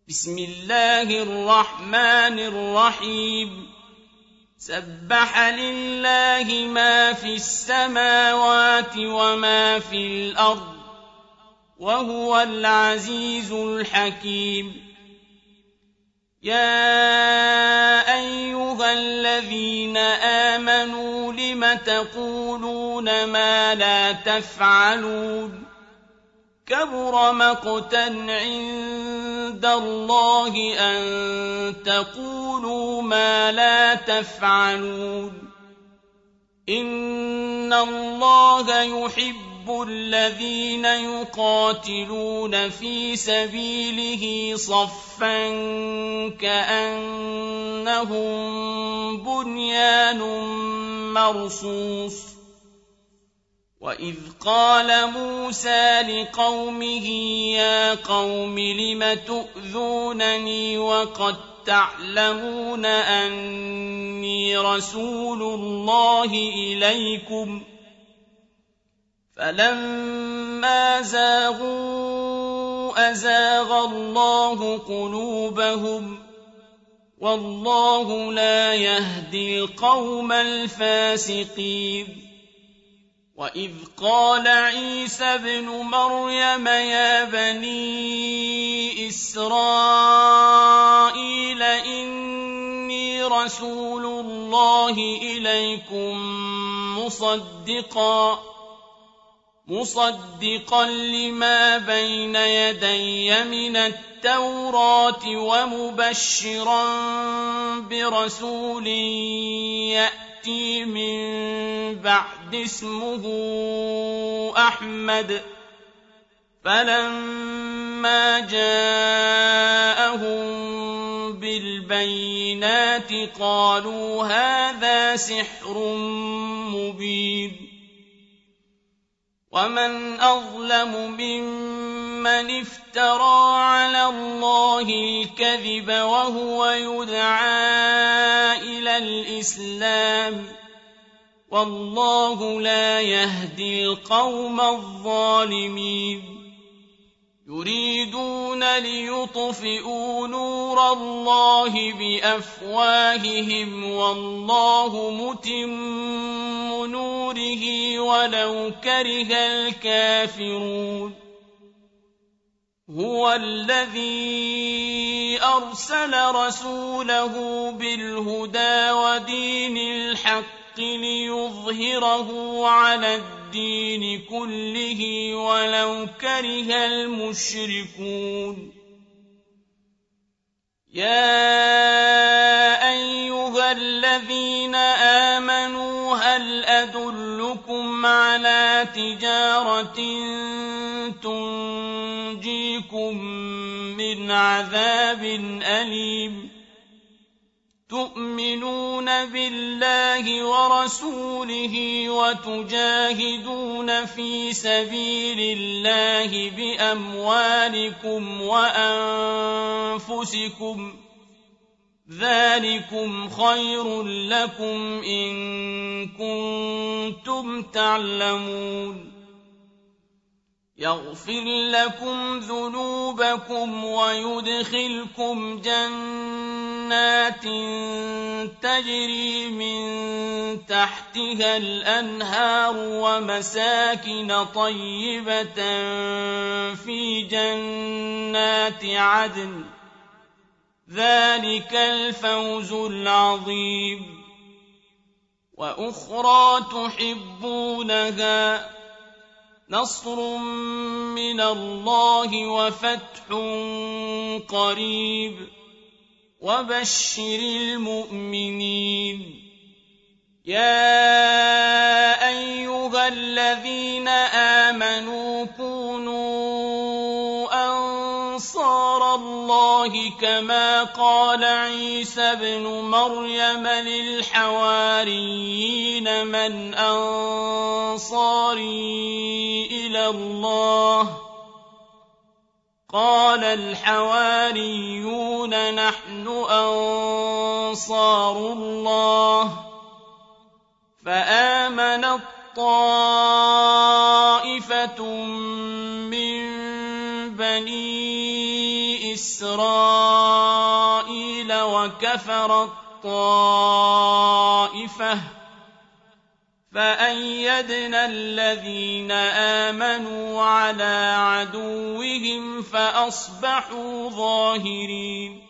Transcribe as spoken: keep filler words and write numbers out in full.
بسم الله الرحمن الرحيم سبح لله ما في السماوات وما في الأرض وهو العزيز الحكيم يا أيها الذين آمنوا لم تقولون ما لا تفعلون كبر مقتا عند الله أن تقولوا ما لا تفعلون إن الله يحب الذين يقاتلون في سبيله صفا كأنهم بنيان مرصوص وإذ قال موسى لقومه يا قوم لم تؤذونني وقد تعلمون أني رسول الله إليكم فلما زاغوا أزاغ الله قلوبهم والله لا يهدي القوم الفاسقين وإذ قال عيسى ابن مريم يا بني إسرائيل إني رسول الله إليكم مصدقا مصدقا لما بين يدي من التوراة ومبشرا برسول يأتي من بعد اسمه أحمد فلما جاءهم بالبينات قالوا هذا سحر مبين ومن أظلم ممن افترى على الله الكذب وهو يدعى إلى الإسلام والله لا يهدي القوم الظالمين يريدون ليطفئوا نور الله بأفواههم والله متم نوره ولو كره الكافرون هو الذي أرسل رسوله بالهدى ودين الحق ليظهره على الدين كله ولو كره المشركون يا أيها الذين آمنوا هل أدلكم على تجارة تنجيكم من عذاب أليم تؤمنون بالله ورسوله وتجاهدون في سبيل الله بأموالكم وأنفسكم ذلكم خير لكم إن كنتم تعلمون يغفر لكم ذنوبكم ويدخلكم جنات تجري من تحتها الأنهار ومساكن طيبة في جنات عدن ذلك الفوز العظيم وأخرى تحبونها نصر من الله وفتح قريب وبشر المؤمنين يا أيها الذين آمنوا كونوا أنصار الله كما قال عيسى ابن مريم للحواريين من أنصاري إلى الله قال الحواريون نحن أنصار الله فآمنت طائفة من بني إسرائيل إسرائيل وكفرت طائفة فأيدنا الذين آمنوا على عدوهم فأصبحوا ظاهرين